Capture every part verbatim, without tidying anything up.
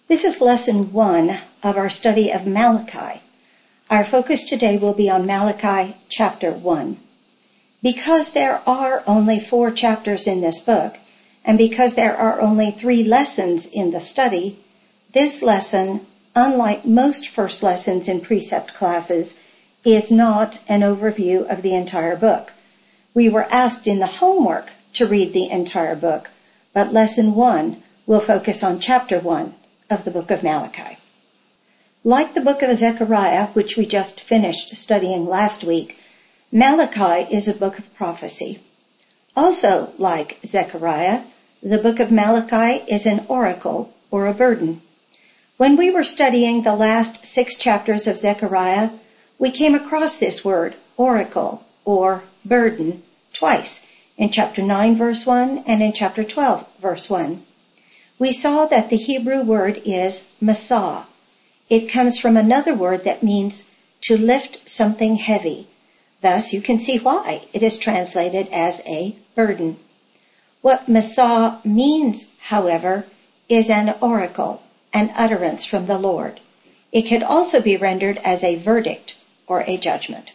This is lesson one of our study of Malachi. Our focus today will be on Malachi chapter one. Because there are only four chapters in this book, and because there are only three lessons in the study, this lesson, unlike most first lessons in precept classes, is not an overview of the entire book. We were asked in the homework to read the entire book, but lesson one will focus on chapter one of the book of Malachi. Like the book of Zechariah, which we just finished studying last week, Malachi is a book of prophecy. Also, like Zechariah, the book of Malachi is an oracle or a burden. When we were studying the last six chapters of Zechariah, we came across this word, oracle or burden, twice, in chapter nine, verse one, and in chapter twelve, verse one. We saw that the Hebrew word is masah. It comes from another word that means to lift something heavy. Thus, you can see why it is translated as a burden. What masah means, however, is an oracle, an utterance from the Lord. It could also be rendered as a verdict or a judgment.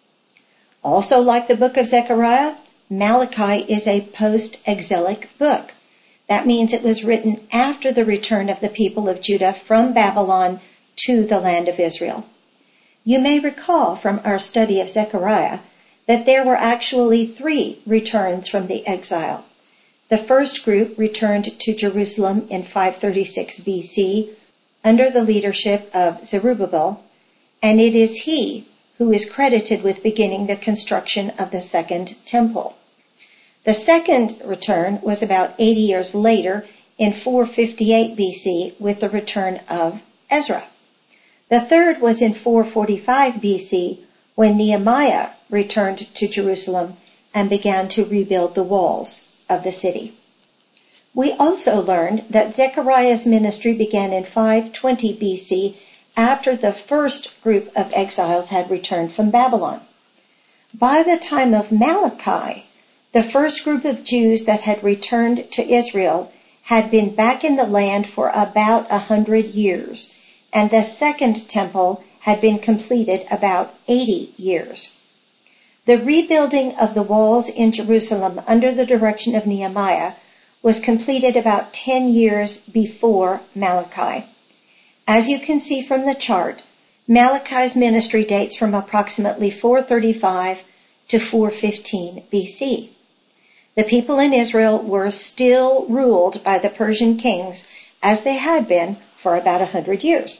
Also, like the book of Zechariah, Malachi is a post-exilic book. That means it was written after the return of the people of Judah from Babylon to the land of Israel. You may recall from our study of Zechariah that there were actually three returns from the exile. The first group returned to Jerusalem in five thirty-six B C under the leadership of Zerubbabel, and it is he who is credited with beginning the construction of the second temple. The second return was about eighty years later in four fifty-eight B C with the return of Ezra. The third was in four forty-five B C when Nehemiah returned to Jerusalem and began to rebuild the walls of the city. We also learned that Zechariah's ministry began in five twenty B C after the first group of exiles had returned from Babylon. By the time of Malachi, the first group of Jews that had returned to Israel had been back in the land for about a hundred years, and the second temple had been completed about eighty years. The rebuilding of the walls in Jerusalem under the direction of Nehemiah was completed about ten years before Malachi. As you can see from the chart, Malachi's ministry dates from approximately four thirty-five to four fifteen B C. The people in Israel were still ruled by the Persian kings as they had been for about a hundred years.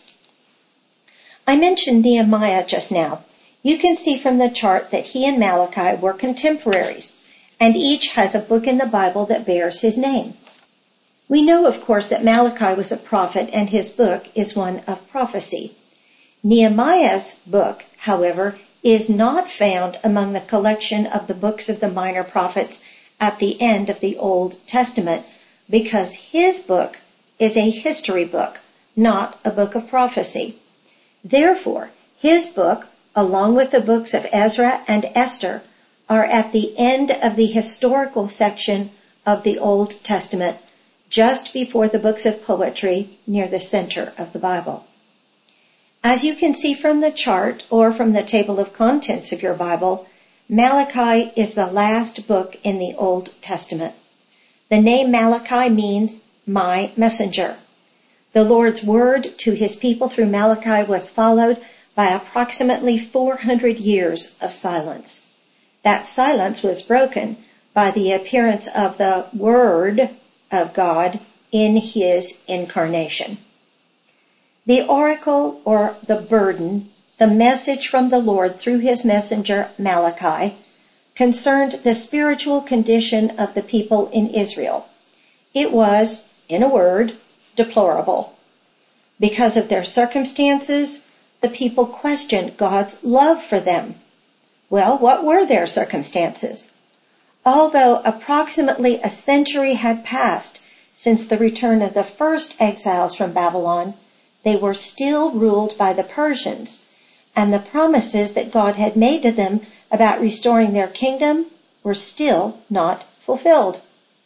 I mentioned Nehemiah just now. You can see from the chart that he and Malachi were contemporaries, and each has a book in the Bible that bears his name. We know, of course, that Malachi was a prophet and his book is one of prophecy. Nehemiah's book, however, is not found among the collection of the books of the minor prophets at the end of the Old Testament because his book is a history book, not a book of prophecy. Therefore, his book, along with the books of Ezra and Esther, are at the end of the historical section of the Old Testament, just before the books of poetry near the center of the Bible. As you can see from the chart or from the table of contents of your Bible, Malachi is the last book in the Old Testament. The name Malachi means my messenger. The Lord's word to his people through Malachi was followed by approximately four hundred years of silence. That silence was broken by the appearance of the Word of God in his incarnation. The oracle or the burden, the message from the Lord through his messenger Malachi, concerned the spiritual condition of the people in Israel. It was, in a word, deplorable. Because of their circumstances, the people questioned God's love for them. Well, what were their circumstances? Although approximately a century had passed since the return of the first exiles from Babylon, they were still ruled by the Persians, and the promises that God had made to them about restoring their kingdom were still not fulfilled.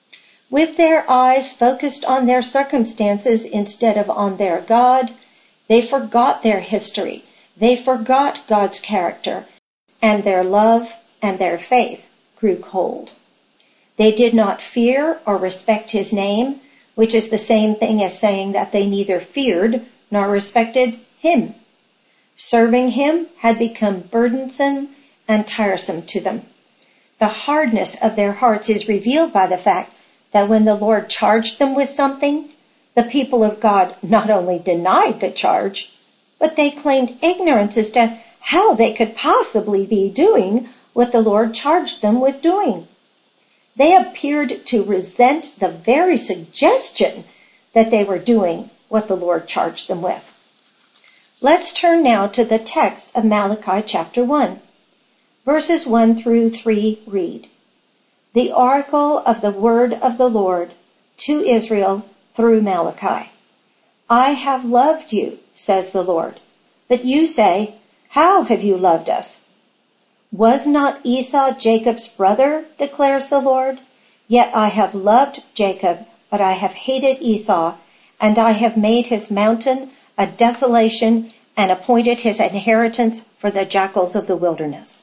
With their eyes focused on their circumstances instead of on their God, they forgot their history. They forgot God's character, and their love and their faith grew cold. They did not fear or respect his name, which is the same thing as saying that they neither feared nor respected him. Serving him had become burdensome and tiresome to them. The hardness of their hearts is revealed by the fact that when the Lord charged them with something, the people of God not only denied the charge, but they claimed ignorance as to how they could possibly be doing what the Lord charged them with doing. They appeared to resent the very suggestion that they were doing what the Lord charged them with. Let's turn now to the text of Malachi chapter one. Verses one through three read, "The oracle of the word of the Lord to Israel through Malachi. I have loved you, says the Lord. But you say, how have you loved us? Was not Esau Jacob's brother, declares the Lord? Yet I have loved Jacob, but I have hated Esau, and I have made his mountain a desolation and appointed his inheritance for the jackals of the wilderness."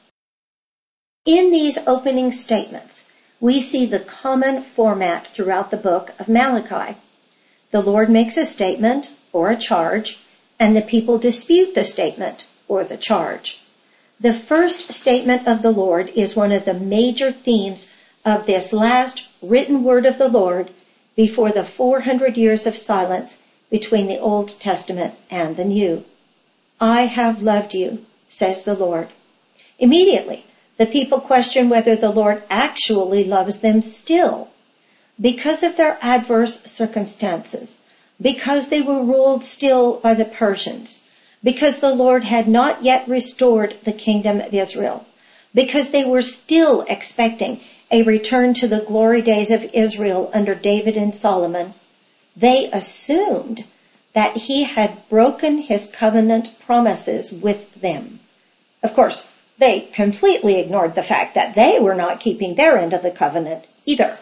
In these opening statements, we see the common format throughout the book of Malachi. The Lord makes a statement or a charge, and the people dispute the statement or the charge. The first statement of the Lord is one of the major themes of this last written word of the Lord before the four hundred years of silence between the Old Testament and the New. I have loved you, says the Lord. Immediately, the people question whether the Lord actually loves them still. Because of their adverse circumstances, because they were ruled still by the Persians, because the Lord had not yet restored the kingdom of Israel, because they were still expecting a return to the glory days of Israel under David and Solomon, they assumed that he had broken his covenant promises with them. Of course, they completely ignored the fact that they were not keeping their end of the covenant either.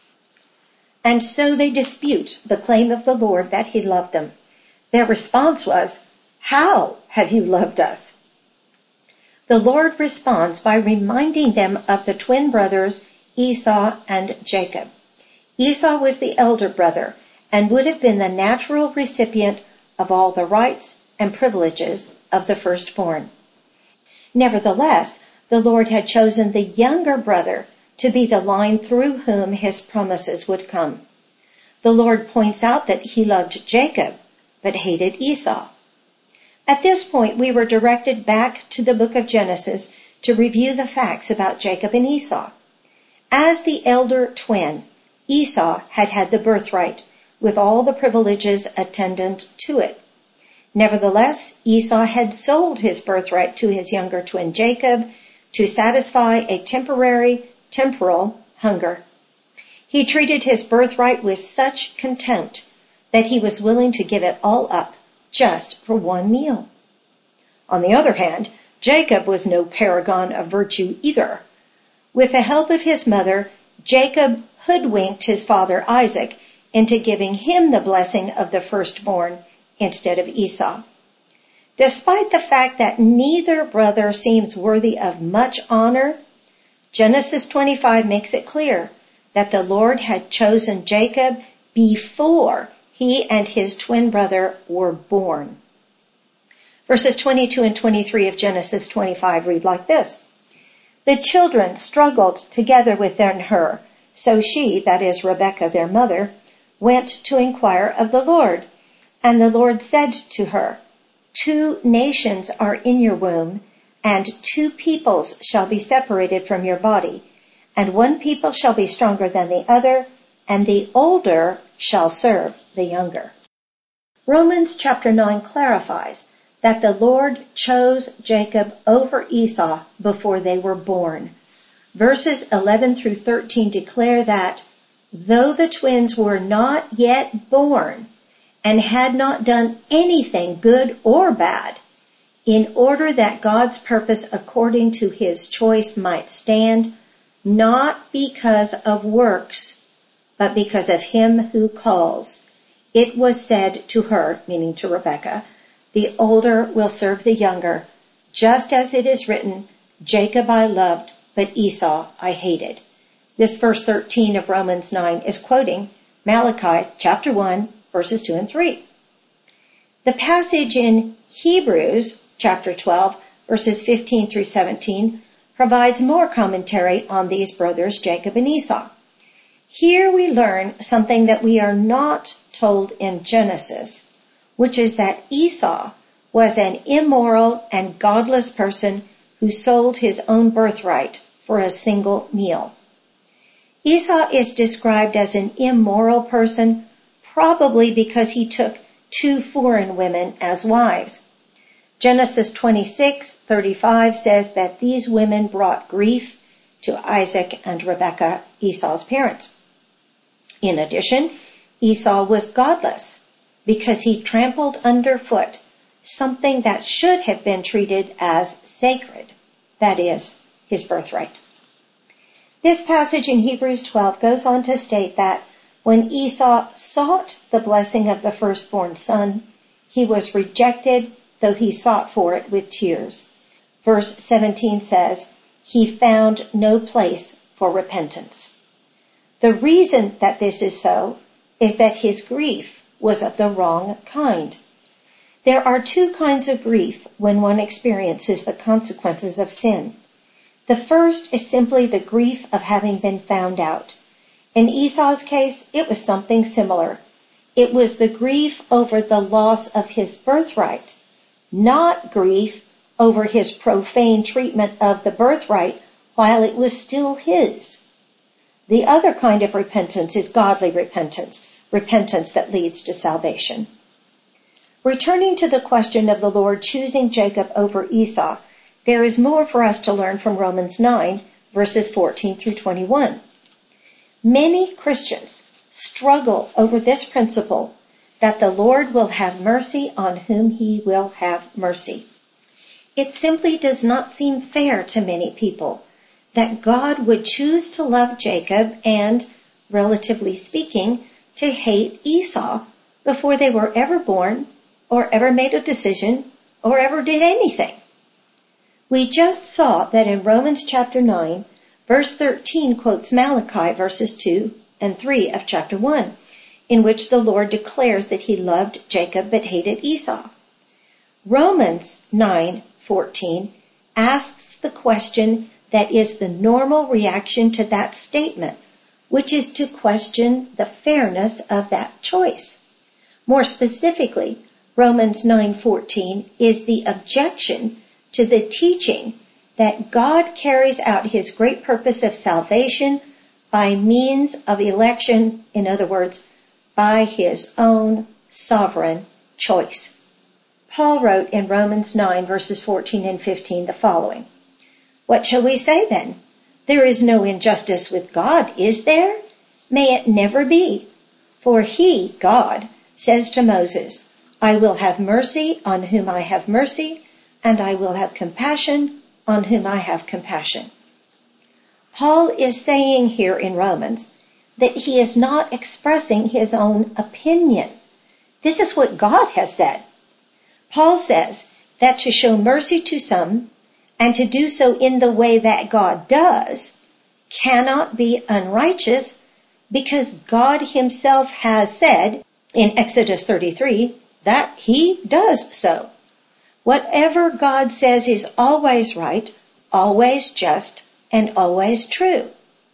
And so they dispute the claim of the Lord that he loved them. Their response was, how have you loved us? The Lord responds by reminding them of the twin brothers Esau and Jacob. Esau was the elder brother and would have been the natural recipient of all the rights and privileges of the firstborn. Nevertheless, the Lord had chosen the younger brother to be the line through whom his promises would come. The Lord points out that he loved Jacob, but hated Esau. At this point, we were directed back to the book of Genesis to review the facts about Jacob and Esau. As the elder twin, Esau had had the birthright, with all the privileges attendant to it. Nevertheless, Esau had sold his birthright to his younger twin Jacob to satisfy a temporary, temporal hunger. He treated his birthright with such contempt that he was willing to give it all up just for one meal. On the other hand, Jacob was no paragon of virtue either. With the help of his mother, Jacob hoodwinked his father Isaac into giving him the blessing of the firstborn instead of Esau. Despite the fact that neither brother seems worthy of much honor, Genesis twenty-five makes it clear that the Lord had chosen Jacob before he and his twin brother were born. Verses twenty-two and twenty-three of Genesis twenty-five read like this. The children struggled together within her, so she, that is Rebekah, their mother, went to inquire of the Lord. And the Lord said to her, two nations are in your womb, and two peoples shall be separated from your body, and one people shall be stronger than the other, and the older shall serve the younger. Romans chapter nine clarifies that the Lord chose Jacob over Esau before they were born. Verses eleven through thirteen declare that, though the twins were not yet born and had not done anything good or bad, in order that God's purpose according to his choice might stand, not because of works, but because of him who calls. It was said to her, meaning to Rebekah, the older will serve the younger, just as it is written, Jacob I loved, but Esau I hated. This verse thirteen of Romans nine is quoting Malachi chapter one, verses two and three. The passage in Hebrews chapter twelve, verses fifteen through seventeen, provides more commentary on these brothers, Jacob and Esau. Here we learn something that we are not told in Genesis, which is that Esau was an immoral and godless person who sold his own birthright for a single meal. Esau is described as an immoral person, probably because he took two foreign women as wives. Genesis twenty-six thirty-five says that these women brought grief to Isaac and Rebekah, Esau's parents. In addition, Esau was godless because he trampled underfoot something that should have been treated as sacred, that is, his birthright. This passage in Hebrews twelve goes on to state that when Esau sought the blessing of the firstborn son, he was rejected, though he sought for it with tears. Verse seventeen says, he found no place for repentance. The reason that this is so is that his grief was of the wrong kind. There are two kinds of grief when one experiences the consequences of sin. The first is simply the grief of having been found out. In Esau's case, it was something similar. It was the grief over the loss of his birthright, not grief over his profane treatment of the birthright while it was still his. The other kind of repentance is godly repentance, repentance that leads to salvation. Returning to the question of the Lord choosing Jacob over Esau, there is more for us to learn from Romans nine, verses fourteen through twenty-one. Many Christians struggle over this principle that the Lord will have mercy on whom he will have mercy. It simply does not seem fair to many people that God would choose to love Jacob and, relatively speaking, to hate Esau before they were ever born or ever made a decision or ever did anything. We just saw that in Romans chapter nine, verse thirteen quotes Malachi verses two and three of chapter one, in which the Lord declares that he loved Jacob but hated Esau. Romans nine fourteen asks the question that is the normal reaction to that statement, which is to question the fairness of that choice. More specifically, Romans nine fourteen is the objection to the teaching that God carries out his great purpose of salvation by means of election, in other words, by his own sovereign choice. Paul wrote in Romans nine, verses fourteen and fifteen the following, what shall we say then? There is no injustice with God, is there? May it never be. For he, God, says to Moses, I will have mercy on whom I have mercy, and I will have compassion on whom I have compassion. Paul is saying here in Romans that he is not expressing his own opinion. This is what God has said. Paul says that to show mercy to some and to do so in the way that God does cannot be unrighteous because God himself has said in Exodus thirty-three that he does so. Whatever God says is always right, always just, and always true.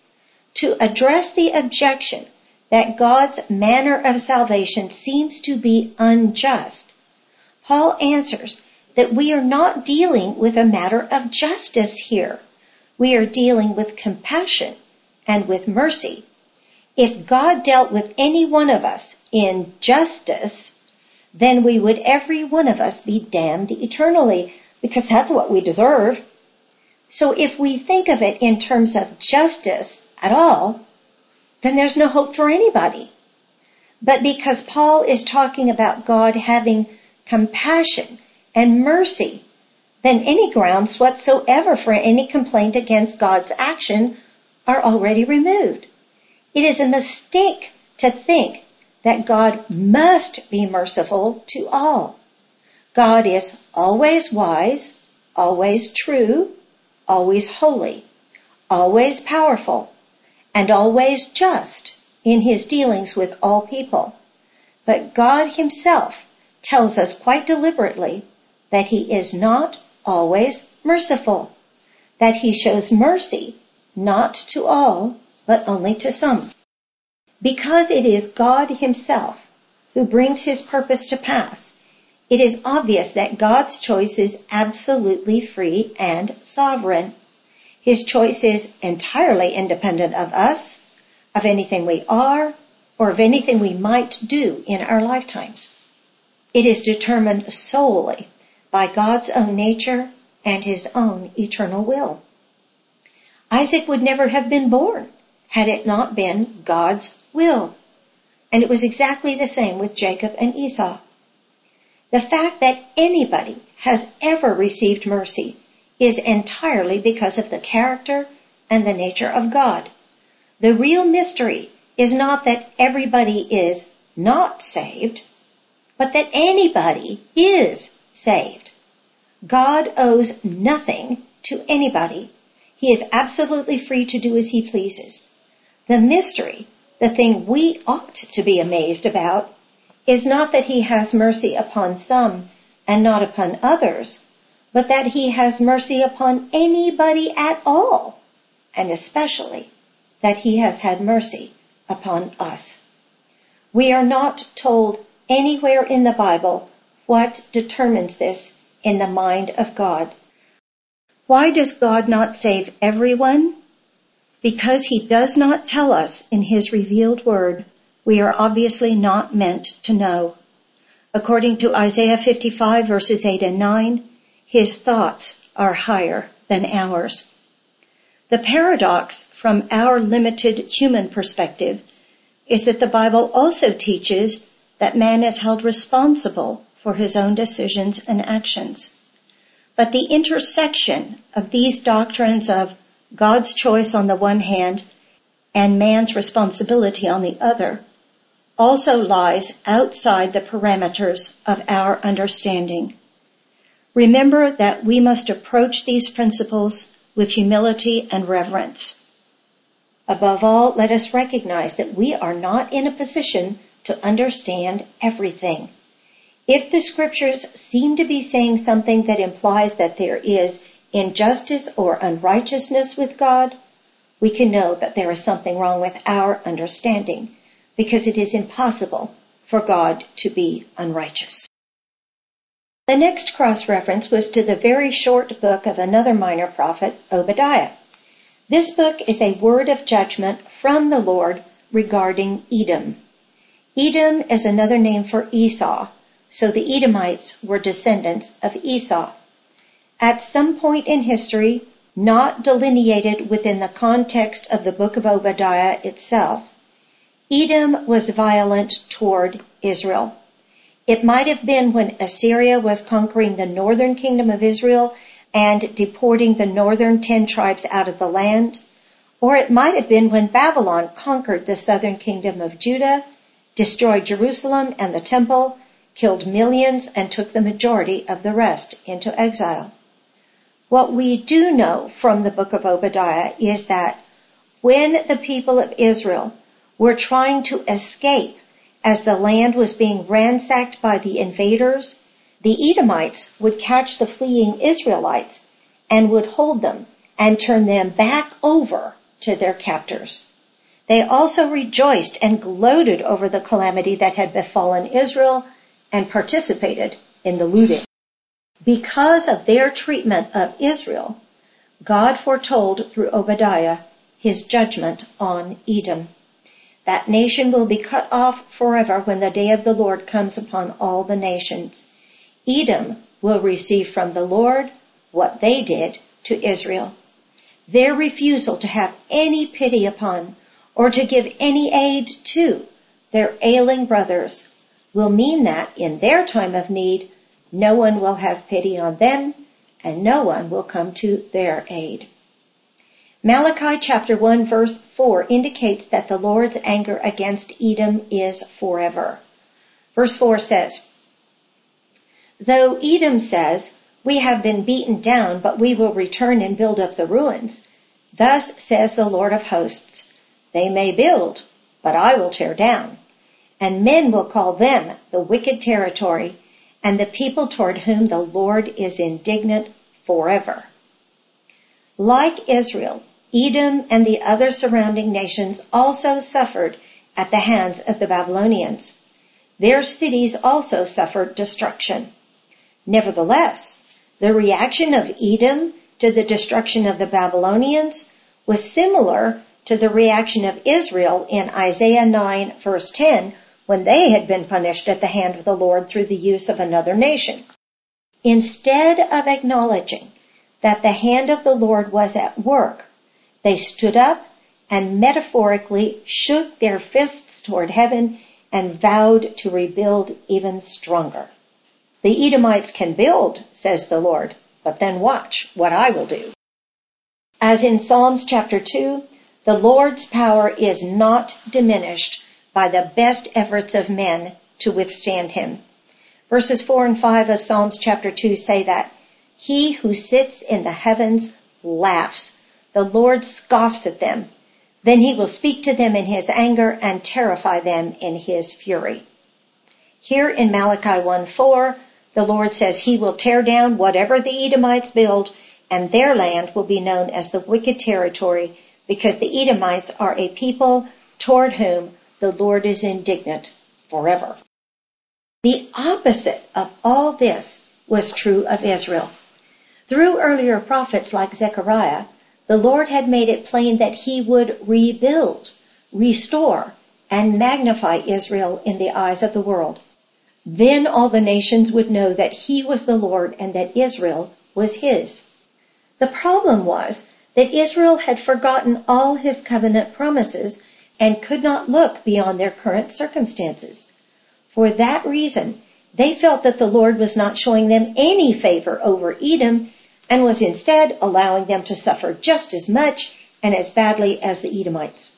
To address the objection that God's manner of salvation seems to be unjust, Paul answers that we are not dealing with a matter of justice here. We are dealing with compassion and with mercy. If God dealt with any one of us in justice, then we would every one of us be damned eternally, because that's what we deserve. So if we think of it in terms of justice at all, then there's no hope for anybody. But because Paul is talking about God having compassion and mercy, then any grounds whatsoever for any complaint against God's action are already removed. It is a mistake to think that God must be merciful to all. God is always wise, always true, always holy, always powerful, and always just in his dealings with all people. But God himself tells us quite deliberately that he is not always merciful, that he shows mercy not to all, but only to some. Because it is God himself who brings his purpose to pass, it is obvious that God's choice is absolutely free and sovereign. His choice is entirely independent of us, of anything we are, or of anything we might do in our lifetimes. It is determined solely by God's own nature and his own eternal will. Isaac would never have been born had it not been God's will. And it was exactly the same with Jacob and Esau. The fact that anybody has ever received mercy is entirely because of the character and the nature of God. The real mystery is not that everybody is not saved, but that anybody is saved. God owes nothing to anybody. He is absolutely free to do as he pleases. The mystery, the thing we ought to be amazed about, is not that he has mercy upon some and not upon others, but that he has mercy upon anybody at all, and especially that he has had mercy upon us. We are not told anywhere in the Bible what determines this in the mind of God. Why does God not save everyone? Because he does not tell us in his revealed word, we are obviously not meant to know. According to Isaiah fifty-five verses eight and nine, his thoughts are higher than ours. The paradox from our limited human perspective is that the Bible also teaches that man is held responsible for his own decisions and actions. But the intersection of these doctrines of God's choice on the one hand and man's responsibility on the other also lies outside the parameters of our understanding. Remember that we must approach these principles with humility and reverence. Above all, let us recognize that we are not in a position to understand everything. If the scriptures seem to be saying something that implies that there is injustice or unrighteousness with God, we can know that there is something wrong with our understanding, because it is impossible for God to be unrighteous. The next cross-reference was to the very short book of another minor prophet, Obadiah. This book is a word of judgment from the Lord regarding Edom. Edom is another name for Esau, so the Edomites were descendants of Esau. At some point in history, not delineated within the context of the book of Obadiah itself, Edom was violent toward Israel. It might have been when Assyria was conquering the northern kingdom of Israel and deporting the northern ten tribes out of the land, or it might have been when Babylon conquered the southern kingdom of Judah, destroyed Jerusalem and the temple, killed millions, and took the majority of the rest into exile. What we do know from the book of Obadiah is that when the people of Israel were trying to escape as the land was being ransacked by the invaders, the Edomites would catch the fleeing Israelites and would hold them and turn them back over to their captors. They also rejoiced and gloated over the calamity that had befallen Israel and participated in the looting. Because of their treatment of Israel, God foretold through Obadiah his judgment on Edom. That nation will be cut off forever when the day of the Lord comes upon all the nations. Edom will receive from the Lord what they did to Israel. Their refusal to have any pity upon or to give any aid to their ailing brothers will mean that in their time of need, no one will have pity on them and no one will come to their aid. Malachi chapter one verse four indicates that the Lord's anger against Edom is forever. Verse four says, "Though Edom says, 'We have been beaten down, but we will return and build up the ruins,' thus says the Lord of hosts, 'They may build, but I will tear down. And men will call them the wicked territory, and the people toward whom the Lord is indignant forever.'" Like Israel, Edom and the other surrounding nations also suffered at the hands of the Babylonians. Their cities also suffered destruction. Nevertheless, the reaction of Edom to the destruction of the Babylonians was similar to the reaction of Israel in Isaiah nine verse ten, when they had been punished at the hand of the Lord through the use of another nation. Instead of acknowledging that the hand of the Lord was at work, they stood up and metaphorically shook their fists toward heaven and vowed to rebuild even stronger. "The Edomites can build," says the Lord, "but then watch what I will do." As in Psalms chapter two, the Lord's power is not diminished by the best efforts of men to withstand him. Verses four and five of Psalms chapter two say that he who sits in the heavens laughs. The Lord scoffs at them. Then he will speak to them in his anger and terrify them in his fury. Here in Malachi one four, the Lord says he will tear down whatever the Edomites build, and their land will be known as the wicked territory, because the Edomites are a people toward whom the Lord is indignant forever. The opposite of all this was true of Israel. Through earlier prophets like Zechariah, the Lord had made it plain that he would rebuild, restore, and magnify Israel in the eyes of the world. Then all the nations would know that he was the Lord and that Israel was his. The problem was that Israel had forgotten all his covenant promises and could not look beyond their current circumstances. For that reason, they felt that the Lord was not showing them any favor over Edom and was instead allowing them to suffer just as much and as badly as the Edomites.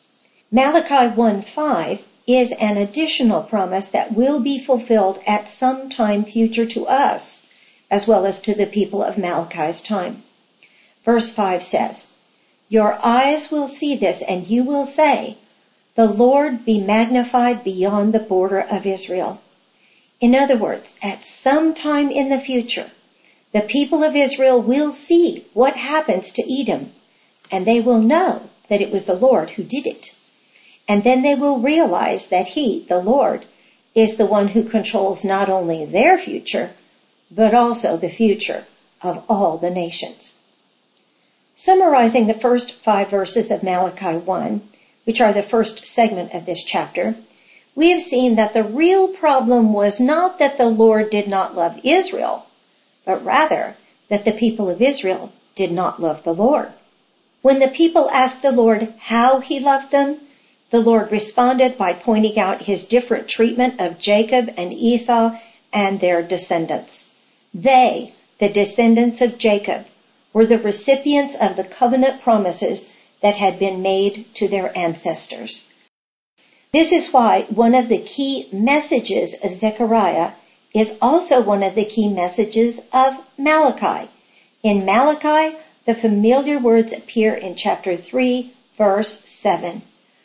Malachi one five is an additional promise that will be fulfilled at some time future to us, as well as to the people of Malachi's time. Verse five says, "Your eyes will see this, and you will say, 'The Lord be magnified beyond the border of Israel.'" In other words, at some time in the future, the people of Israel will see what happens to Edom, and they will know that it was the Lord who did it. And then they will realize that he, the Lord, is the one who controls not only their future, but also the future of all the nations. Summarizing the first five verses of Malachi one, which are the first segment of this chapter, we have seen that the real problem was not that the Lord did not love Israel, but rather that the people of Israel did not love the Lord. When the people asked the Lord how he loved them, the Lord responded by pointing out his different treatment of Jacob and Esau and their descendants. They, the descendants of Jacob, were the recipients of the covenant promises that had been made to their ancestors. This is why one of the key messages of Zechariah is also one of the key messages of Malachi. In Malachi, the familiar words appear in chapter three, verse seven.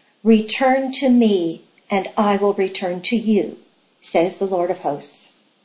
"Return to me, and I will return to you, says the Lord of hosts."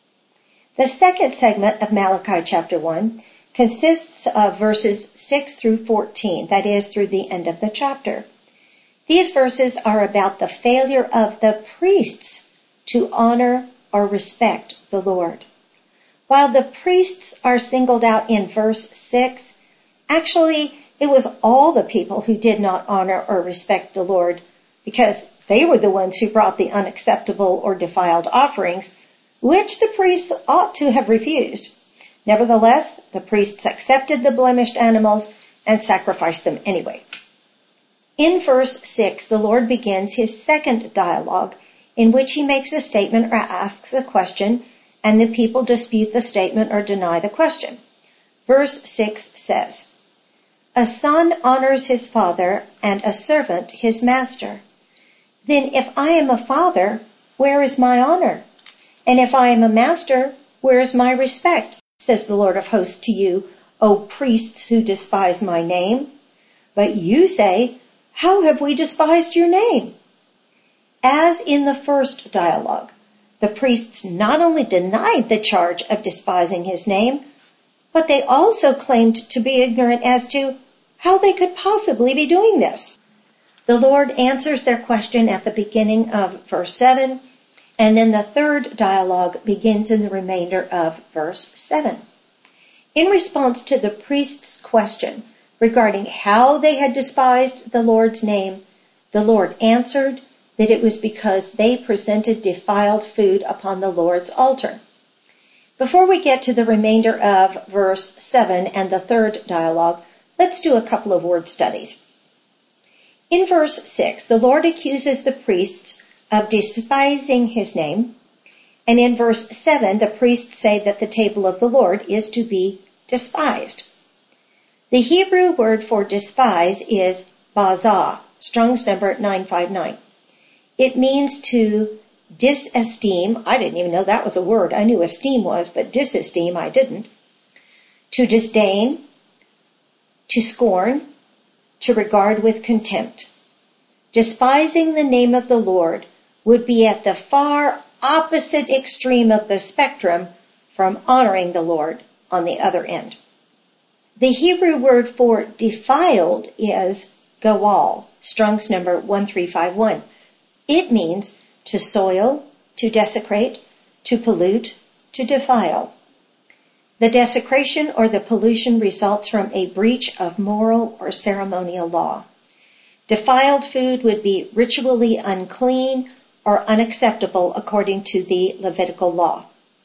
The second segment of Malachi chapter one consists of verses six through fourteen, that is, through the end of the chapter. These verses are about the failure of the priests to honor or respect the Lord. While the priests are singled out in verse six, actually it was all the people who did not honor or respect the Lord, because they were the ones who brought the unacceptable or defiled offerings, which the priests ought to have refused. Nevertheless, the priests accepted the blemished animals and sacrificed them anyway. In verse six, the Lord begins his second dialogue, in which he makes a statement or asks a question, and the people dispute the statement or deny the question. Verse six says, A son honors his father, and a servant his master. Then if I am a father, where is my honor? And if I am a master, where is my respect? Says the Lord of hosts to you, O priests who despise my name. But you say, how have we despised your name? As in the first dialogue, the priests not only denied the charge of despising his name, but they also claimed to be ignorant as to how they could possibly be doing this. The Lord answers their question at the beginning of verse seven, and then the third dialogue begins in the remainder of verse seven. In response to the priests' question regarding how they had despised the Lord's name, the Lord answered that it was because they presented defiled food upon the Lord's altar. Before we get to the remainder of verse seven and the third dialogue, let's do a couple of word studies. In verse six, the Lord accuses the priests of despising his name, and in verse seven, the priests say that the table of the Lord is to be despised. The Hebrew word for despise is bazah, Strong's number nine five nine. It means to disesteem. I didn't even know that was a word. I knew esteem was, but disesteem I didn't. To disdain, to scorn, to regard with contempt. Despising the name of the Lord would be at the far opposite extreme of the spectrum from honoring the Lord on the other end. The Hebrew word for defiled is gawal, Strong's number one three five one. It means to soil, to desecrate, to pollute, to defile. The desecration or the pollution results from a breach of moral or ceremonial law. Defiled food would be ritually unclean or unacceptable according to the Levitical law.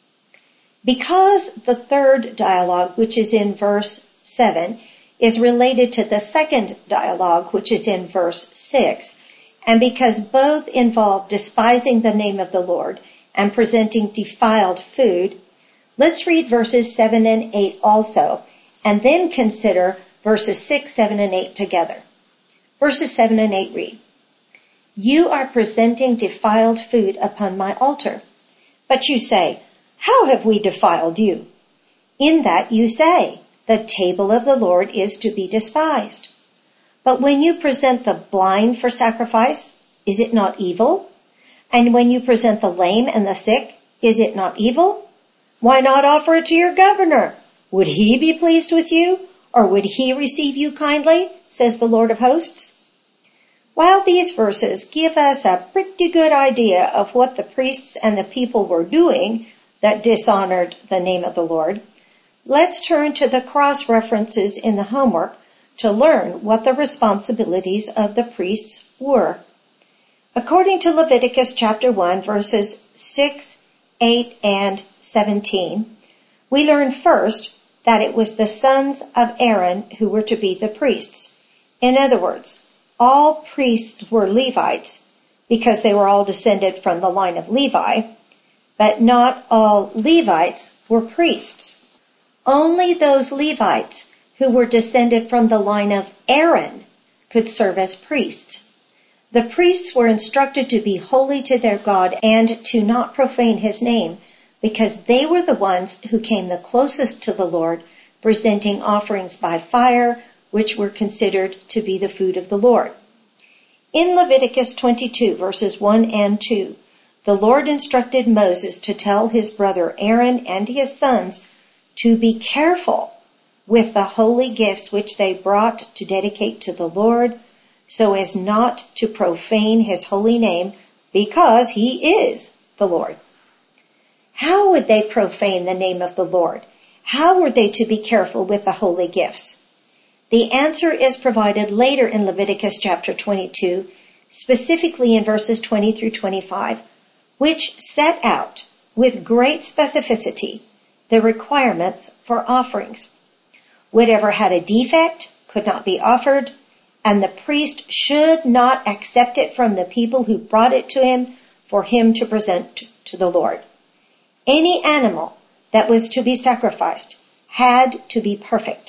Because the third dialogue, which is in verse seven, is related to the second dialogue, which is in verse six, and because both involve despising the name of the Lord and presenting defiled food, let's read verses seven and eight also, and then consider verses six, seven, and eight together. Verses seven and eight read, You are presenting defiled food upon my altar. But you say, How have we defiled you? In that you say, The table of the Lord is to be despised. But when you present the blind for sacrifice, is it not evil? And when you present the lame and the sick, is it not evil? Why not offer it to your governor? Would he be pleased with you? Or would he receive you kindly? Says the Lord of hosts. While these verses give us a pretty good idea of what the priests and the people were doing that dishonored the name of the Lord, let's turn to the cross references in the homework to learn what the responsibilities of the priests were. According to Leviticus chapter one, verses six, eight, and seventeen, we learn first that it was the sons of Aaron who were to be the priests. In other words, all priests were Levites because they were all descended from the line of Levi, but not all Levites were priests. Only those Levites who were descended from the line of Aaron could serve as priests. The priests were instructed to be holy to their God and to not profane his name, because they were the ones who came the closest to the Lord, presenting offerings by fire, which were considered to be the food of the Lord. In Leviticus twenty-two, verses one and two, the Lord instructed Moses to tell his brother Aaron and his sons to be careful with the holy gifts which they brought to dedicate to the Lord, so as not to profane his holy name, because he is the Lord. How would they profane the name of the Lord? How were they to be careful with the holy gifts? The answer is provided later in Leviticus chapter twenty-two, specifically in verses twenty through twenty-five, which set out with great specificity the requirements for offerings. Whatever had a defect could not be offered, and the priest should not accept it from the people who brought it to him for him to present to the Lord. Any animal that was to be sacrificed had to be perfect,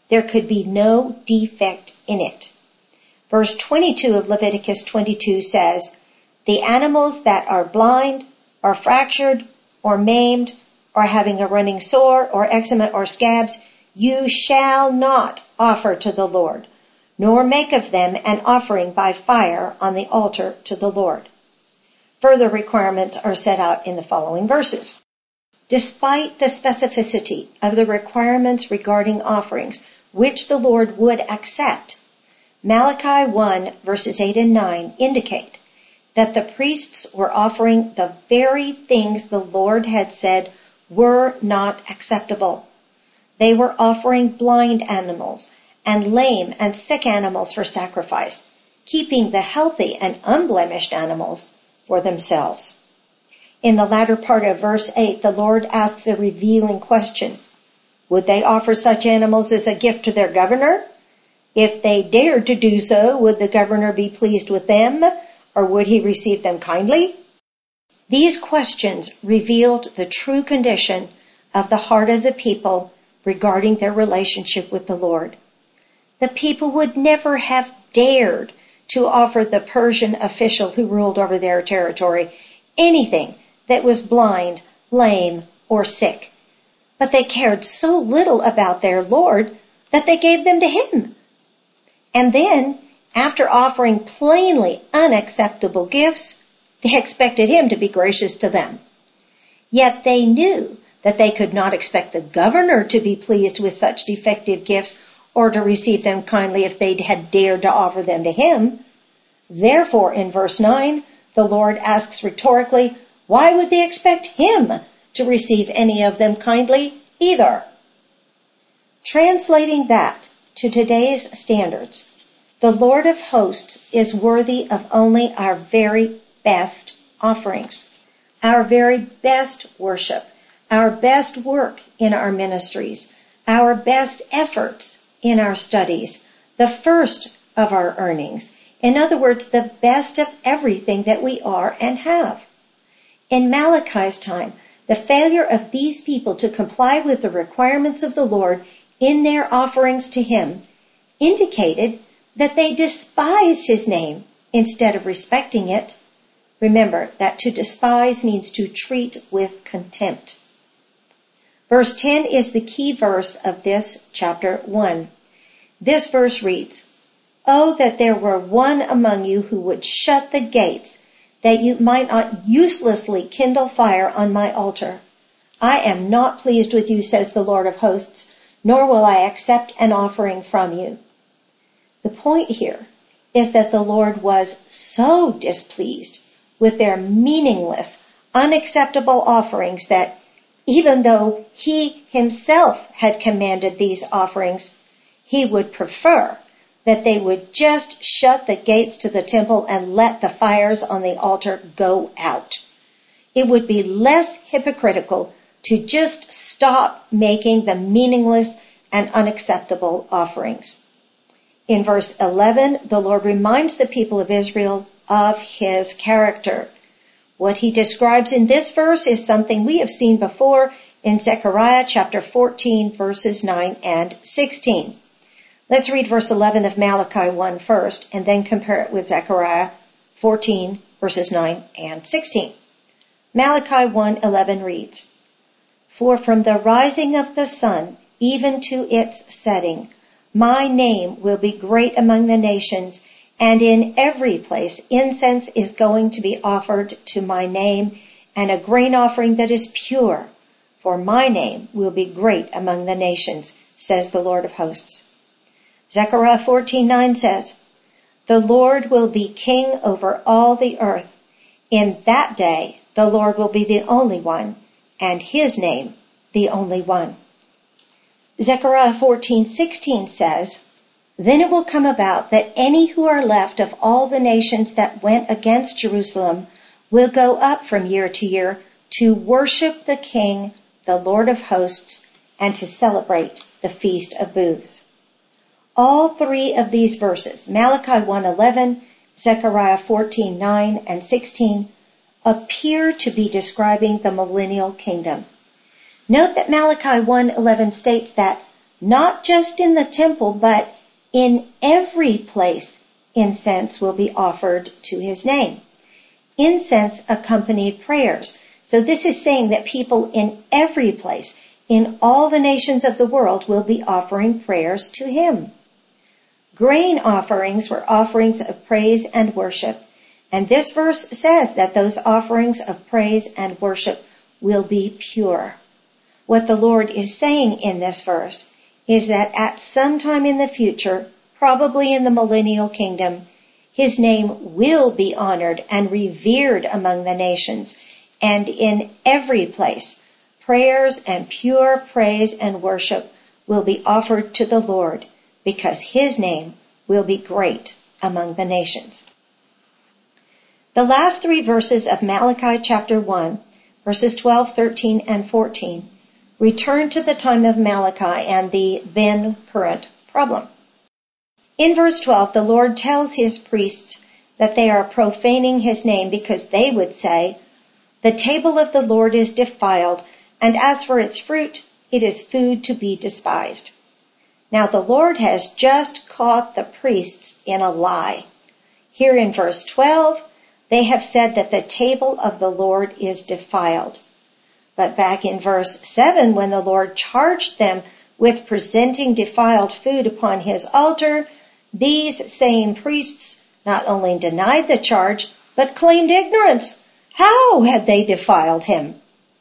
There could be no defect in it. Verse twenty-two of Leviticus twenty-two says, "The animals that are blind, or fractured, or maimed, or having a running sore, or eczema, or scabs, you shall not offer to the Lord, nor make of them an offering by fire on the altar to the Lord." Further requirements are set out in the following verses. Despite the specificity of the requirements regarding offerings, which the Lord would accept, Malachi one verses eight and nine indicate that the priests were offering the very things the Lord had said were not acceptable. They were offering blind animals and lame and sick animals for sacrifice, keeping the healthy and unblemished animals for themselves. In the latter part of verse eight, the Lord asks a revealing question. Would they offer such animals as a gift to their governor? If they dared to do so, would the governor be pleased with them, or would he receive them kindly? These questions revealed the true condition of the heart of the people regarding their relationship with the Lord. The people would never have dared to offer the Persian official who ruled over their territory anything that was blind, lame, or sick. But they cared so little about their Lord that they gave them to him. And then, after offering plainly unacceptable gifts, they expected him to be gracious to them. Yet they knew that they could not expect the governor to be pleased with such defective gifts or to receive them kindly if they had dared to offer them to him. Therefore, in verse nine, the Lord asks rhetorically, why would they expect him to receive any of them kindly either? Translating that to today's standards, the Lord of hosts is worthy of only our very best offerings, our very best worship, our best work in our ministries, our best efforts in our studies, the first of our earnings. In other words, the best of everything that we are and have. In Malachi's time, the failure of these people to comply with the requirements of the Lord in their offerings to him indicated that they despised his name instead of respecting it. Remember that to despise means to treat with contempt. Verse ten is the key verse of this chapter one. This verse reads, "Oh, that there were one among you who would shut the gates, that you might not uselessly kindle fire on my altar. I am not pleased with you, says the Lord of hosts, nor will I accept an offering from you." The point here is that the Lord was so displeased with their meaningless, unacceptable offerings that even though he himself had commanded these offerings, he would prefer that they would just shut the gates to the temple and let the fires on the altar go out. It would be less hypocritical to just stop making the meaningless and unacceptable offerings. In verse eleven, the Lord reminds the people of Israel of his character. What he describes in this verse is something we have seen before in Zechariah chapter fourteen, verses nine and sixteen. Let's read verse eleven of Malachi one first, and then compare it with Zechariah fourteen, verses nine and sixteen. Malachi one eleven reads, "For from the rising of the sun even to its setting, my name will be great among the nations, and in every place incense is going to be offered to my name, and a grain offering that is pure. For my name will be great among the nations, says the Lord of hosts." Zechariah fourteen nine says, "The Lord will be king over all the earth. In that day the Lord will be the only one, and his name the only one." Zechariah fourteen sixteen says, "Then it will come about that any who are left of all the nations that went against Jerusalem will go up from year to year to worship the King, the Lord of hosts, and to celebrate the Feast of Booths." All three of these verses, Malachi one eleven, Zechariah fourteen nine, and sixteen, appear to be describing the millennial kingdom. Note that Malachi one eleven states that not just in the temple, but in every place incense will be offered to his name. Incense accompanied prayers. So this is saying that people in every place, in all the nations of the world, will be offering prayers to him. Grain offerings were offerings of praise and worship. And this verse says that those offerings of praise and worship will be pure. What the Lord is saying in this verse is that at some time in the future, probably in the millennial kingdom, his name will be honored and revered among the nations, and in every place, prayers and pure praise and worship will be offered to the Lord, because his name will be great among the nations. The last three verses of Malachi chapter one, verses twelve, thirteen, and fourteen, return to the time of Malachi and the then current problem. In verse twelve, the Lord tells his priests that they are profaning his name because they would say, "The table of the Lord is defiled, and as for its fruit, it is food to be despised." Now the Lord has just caught the priests in a lie. Here in verse twelve, they have said that the table of the Lord is defiled. But back in verse seven, when the Lord charged them with presenting defiled food upon his altar, these same priests not only denied the charge, but claimed ignorance. How had they defiled him?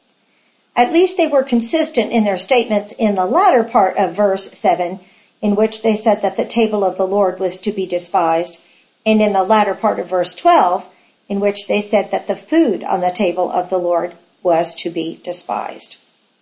At least they were consistent in their statements in the latter part of verse seven, in which they said that the table of the Lord was to be despised, and in the latter part of verse twelve, in which they said that the food on the table of the Lord was to be despised.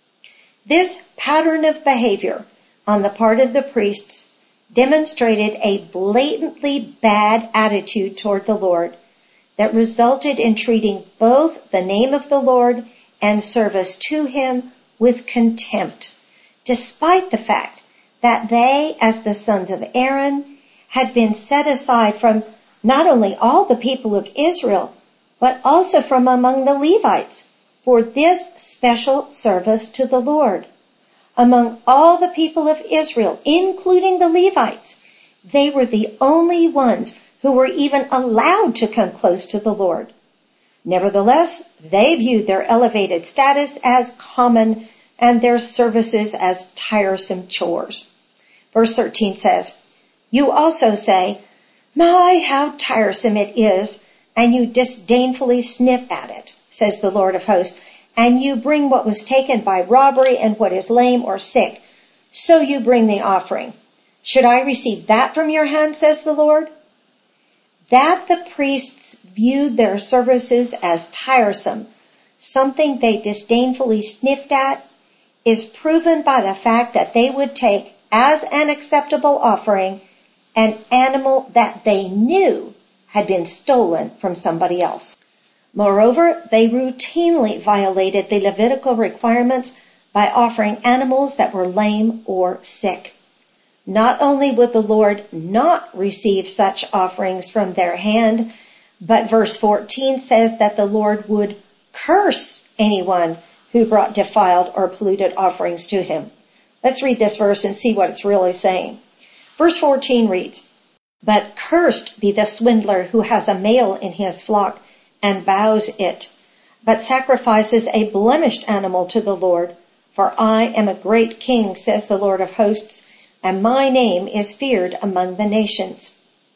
This pattern of behavior on the part of the priests demonstrated a blatantly bad attitude toward the Lord that resulted in treating both the name of the Lord and service to him with contempt, despite the fact that they, as the sons of Aaron, had been set aside from not only all the people of Israel, but also from among the Levites for this special service to the Lord. Among all the people of Israel, including the Levites, they were the only ones who were even allowed to come close to the Lord. Nevertheless, they viewed their elevated status as common and their services as tiresome chores. Verse thirteen says, "You also say, 'My, how tiresome it is,' and you disdainfully sniff at it, says the Lord of hosts, and you bring what was taken by robbery and what is lame or sick. So you bring the offering. Should I receive that from your hand, says the Lord?" That the priests viewed their services as tiresome, something they disdainfully sniffed at, is proven by the fact that they would take as an acceptable offering an animal that they knew had been stolen from somebody else. Moreover, they routinely violated the Levitical requirements by offering animals that were lame or sick. Not only would the Lord not receive such offerings from their hand, but verse fourteen says that the Lord would curse anyone who brought defiled or polluted offerings to him. Let's read this verse and see what it's really saying. Verse fourteen reads, "But cursed be the swindler who has a male in his flock and vows it, but sacrifices a blemished animal to the Lord. For I am a great king, says the Lord of hosts, and my name is feared among the nations."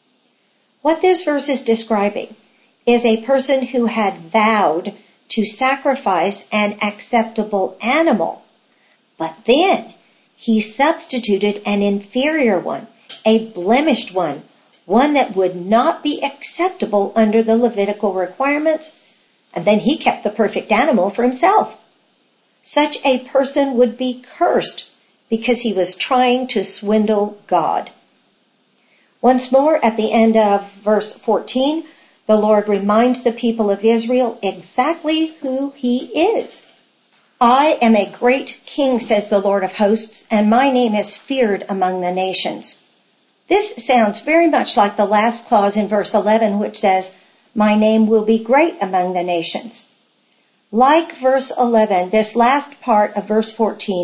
What this verse is describing is a person who had vowed to sacrifice an acceptable animal, but then he substituted an inferior one, a blemished one, one that would not be acceptable under the Levitical requirements, and then he kept the perfect animal for himself. Such a person would be cursed because he was trying to swindle God. Once more, at the end of verse fourteen, the Lord reminds the people of Israel exactly who he is. "I am a great king, says the Lord of hosts, and my name is feared among the nations." This sounds very much like the last clause in verse eleven, which says, "My name will be great among the nations." Like verse eleven, this last part of verse fourteen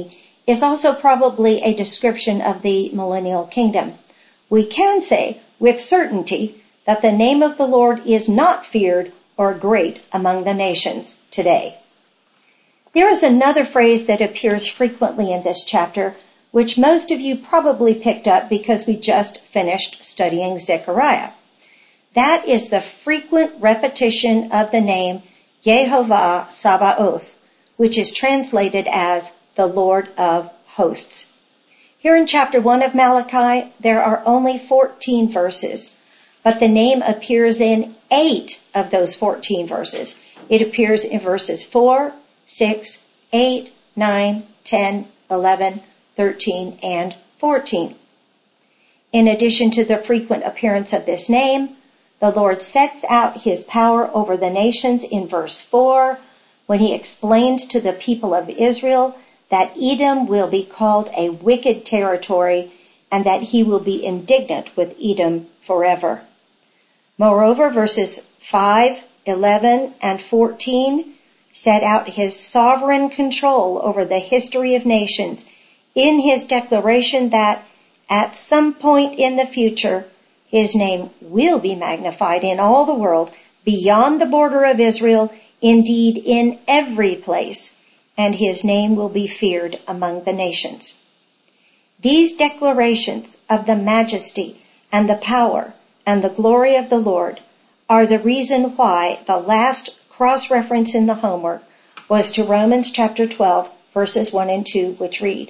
is also probably a description of the millennial kingdom. We can say with certainty that the name of the Lord is not feared or great among the nations today. There is another phrase that appears frequently in this chapter, which most of you probably picked up because we just finished studying Zechariah. That is the frequent repetition of the name Yehovah Sabaoth, which is translated as the Lord of Hosts. Here in chapter one of Malachi, there are only fourteen verses, but the name appears in eight of those fourteen verses. It appears in verses four, six, eight, nine, ten, eleven, thirteen, and fourteen. In addition to the frequent appearance of this name, the Lord sets out his power over the nations in verse four, when he explains to the people of Israel that Edom will be called a wicked territory and that he will be indignant with Edom forever. Moreover, verses five, eleven, and fourteen set out his sovereign control over the history of nations in his declaration that at some point in the future, his name will be magnified in all the world, beyond the border of Israel, indeed in every place, and his name will be feared among the nations. These declarations of the majesty and the power and the glory of the Lord are the reason why the last cross-reference in the homework was to Romans chapter twelve, verses one and two, which read,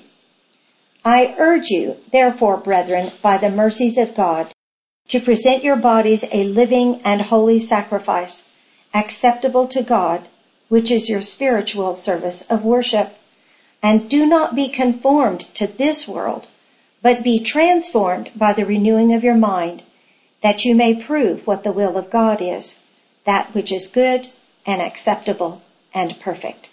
I urge you, therefore, brethren, by the mercies of God, to present your bodies a living and holy sacrifice, acceptable to God, which is your spiritual service of worship. And do not be conformed to this world, but be transformed by the renewing of your mind, that you may prove what the will of God is, that which is good and acceptable and perfect.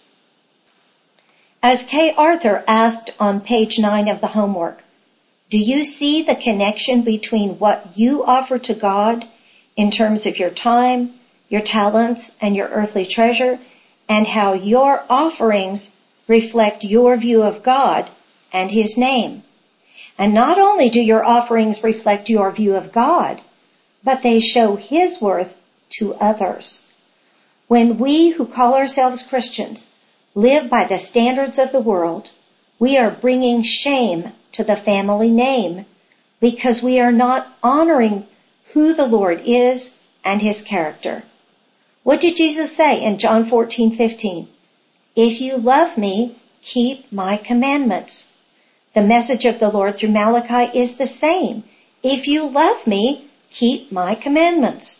As Kay Arthur asked on page nine of the homework, do you see the connection between what you offer to God in terms of your time, your talents, and your earthly treasure, and how your offerings reflect your view of God and his name? And not only do your offerings reflect your view of God, but they show his worth to others. When we who call ourselves Christians live by the standards of the world, we are bringing shame to the family name because we are not honoring who the Lord is and his character. What did Jesus say in John fourteen fifteen? If you love me, keep my commandments. The message of the Lord through Malachi is the same. If you love me, keep my commandments.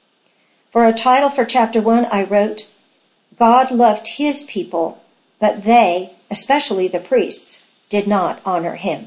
For a title for chapter one, I wrote, God loved his people, but they, especially the priests, did not honor him.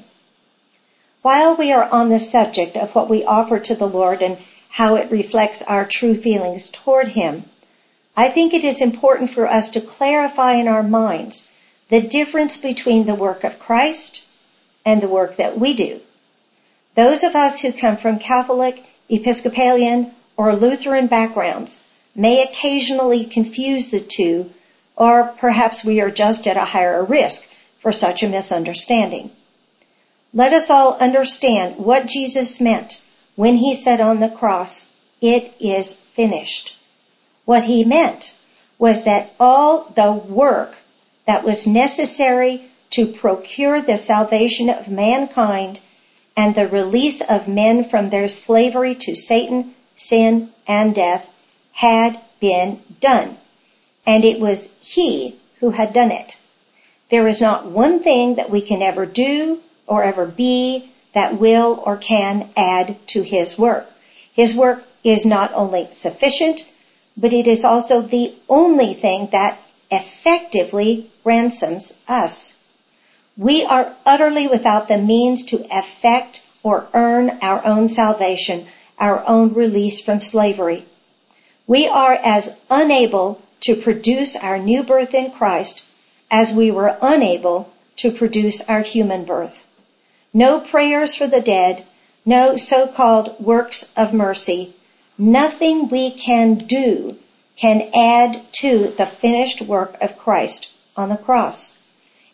While we are on the subject of what we offer to the Lord and how it reflects our true feelings toward him, I think it is important for us to clarify in our minds the difference between the work of Christ and the work that we do. Those of us who come from Catholic, Episcopalian, or Lutheran backgrounds may occasionally confuse the two, or perhaps we are just at a higher risk for such a misunderstanding. Let us all understand what Jesus meant when he said on the cross, it is finished. What he meant was that all the work that was necessary to procure the salvation of mankind and the release of men from their slavery to Satan, sin, and death had been done. And it was he who had done it. There is not one thing that we can ever do or ever be that will or can add to his work. His work is not only sufficient, but it is also the only thing that effectively ransoms us. We are utterly without the means to effect or earn our own salvation, our own release from slavery. We are as unable to produce our new birth in Christ as we were unable to produce our human birth. No prayers for the dead, no so-called works of mercy, nothing we can do can add to the finished work of Christ on the cross.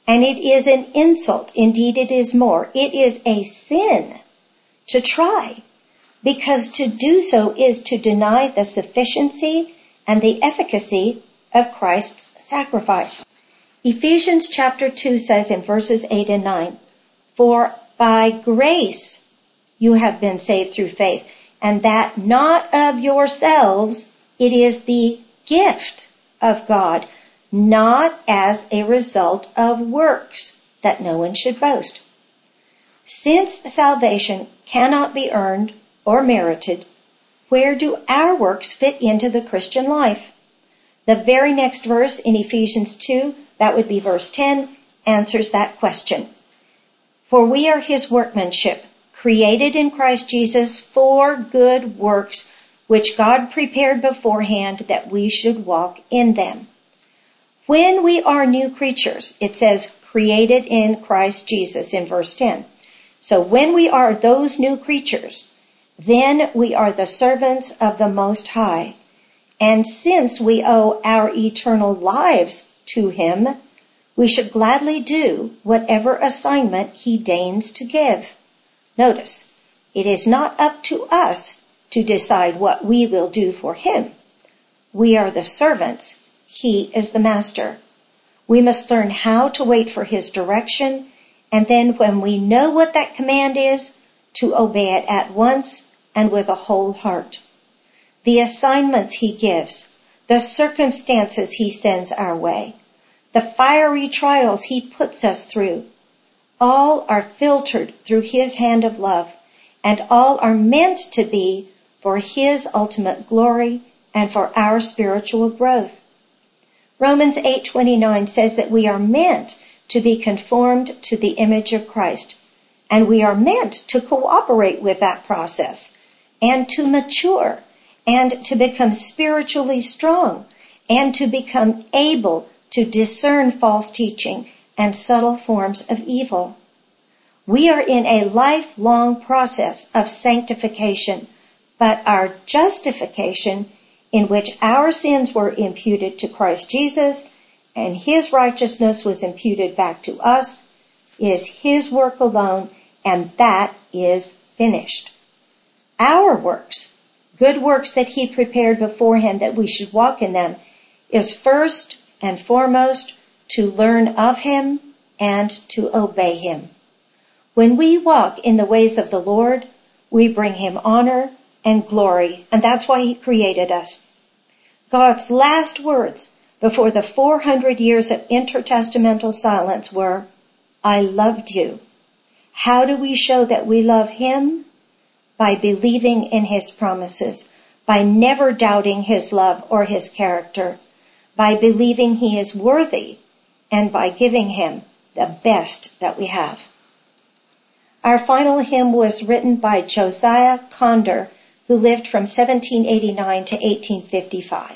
And it is an insult. Indeed, it is more. It is a sin to try, because to do so is to deny the sufficiency and the efficacy of Christ's sacrifice. Ephesians chapter two says in verses eight and nine, "For by grace you have been saved through faith, and that not of yourselves, it is the gift of God, not as a result of works, that no one should boast." Since salvation cannot be earned or merited, where do our works fit into the Christian life? The very next verse in Ephesians two, that would be verse ten, answers that question. "For we are his workmanship, created in Christ Jesus for good works, which God prepared beforehand that we should walk in them." When we are new creatures, it says created in Christ Jesus in verse ten. So when we are those new creatures, then we are the servants of the Most High. And since we owe our eternal lives to him, we should gladly do whatever assignment he deigns to give. Notice, it is not up to us to decide what we will do for him. We are the servants. He is the master. We must learn how to wait for his direction, and then when we know what that command is, to obey it at once and with a whole heart. The assignments he gives, the circumstances he sends our way, the fiery trials he puts us through, all are filtered through his hand of love, and all are meant to be for his ultimate glory and for our spiritual growth. Romans eight twenty-nine says that we are meant to be conformed to the image of Christ, and we are meant to cooperate with that process and to mature and to become spiritually strong and to become able to discern false teaching and subtle forms of evil. We are in a lifelong process of sanctification, but our justification, in which our sins were imputed to Christ Jesus and his righteousness was imputed back to us, is his work alone, and that is finished. Our works, good works that he prepared beforehand that we should walk in them, is first and foremost to learn of him and to obey him. When we walk in the ways of the Lord, we bring him honor and glory, and that's why he created us. God's last words before the four hundred years of intertestamental silence were, "I loved you." How do we show that we love him? By believing in his promises, by never doubting his love or his character, by believing he is worthy, and by giving him the best that we have. Our final hymn was written by Josiah Conder, who lived from seventeen eighty-nine to eighteen fifty-five.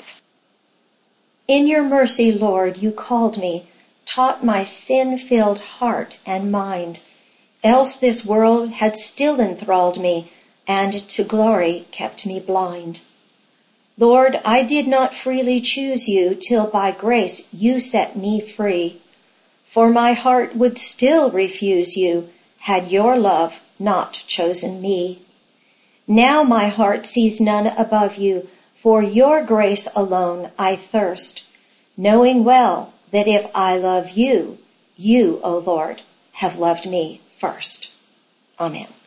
In your mercy, Lord, you called me, taught my sin-filled heart and mind, else this world had still enthralled me, and to glory kept me blind. Lord, I did not freely choose you till by grace you set me free, for my heart would still refuse you had your love not chosen me. Now my heart sees none above you, for your grace alone I thirst, knowing well that if I love you, you, O Lord, have loved me first. Amen.